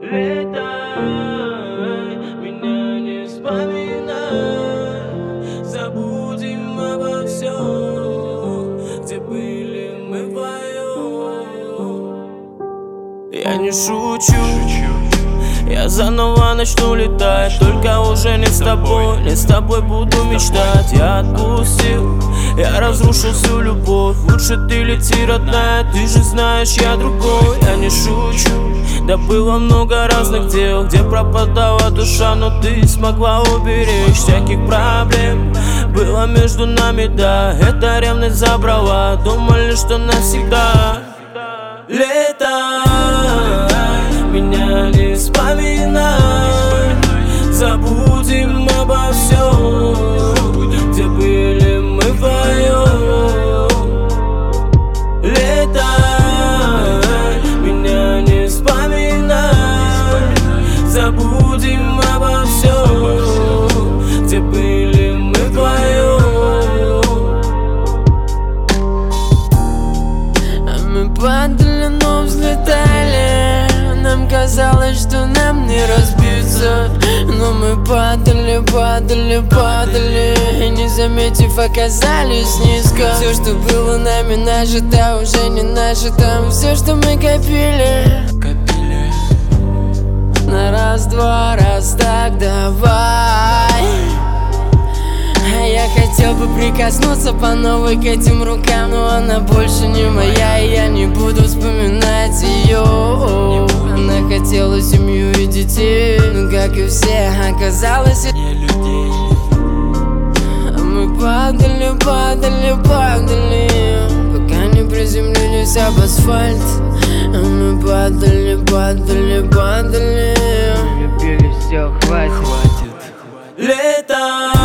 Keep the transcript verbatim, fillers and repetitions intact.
Летай, меня не вспоминай, забудем обо всем, где были мы вдвоем. Я не шучу, я заново начну летать, только уже не с тобой, не с тобой буду мечтать. Я отпустил, я разрушил всю любовь, лучше ты лети, родная, ты же знаешь, я другой. Я не шучу, да было много разных дел, где пропадала душа, но ты смогла уберечь. Всяких проблем было между нами, да, эта ревность забрала, думали, что навсегда. Летай, меня не вспоминай, забудем обо всем, где были мы вдвоем. Летай, меня не вспоминай, забудем обо всем, где были мы вдвоем. А мы падали, но взлетали, нам казалось, что нам не разбиться. Но мы падали, падали, падали, и не заметив, оказались низко. Все, что было нами нажито, уже не наше. Там все, что мы копили, копили. На раз-два, раз так, давай. А я хотел бы прикоснуться по новой к этим рукам, но она больше не моя, и я не буду вспоминать ее. Она хотела семью и детей, но как и все, оказалось не людей. А мы падали, падали, падали, пока не приземлились об асфальт. А мы падали, падали, падали, Любили, все, хватит. Летай,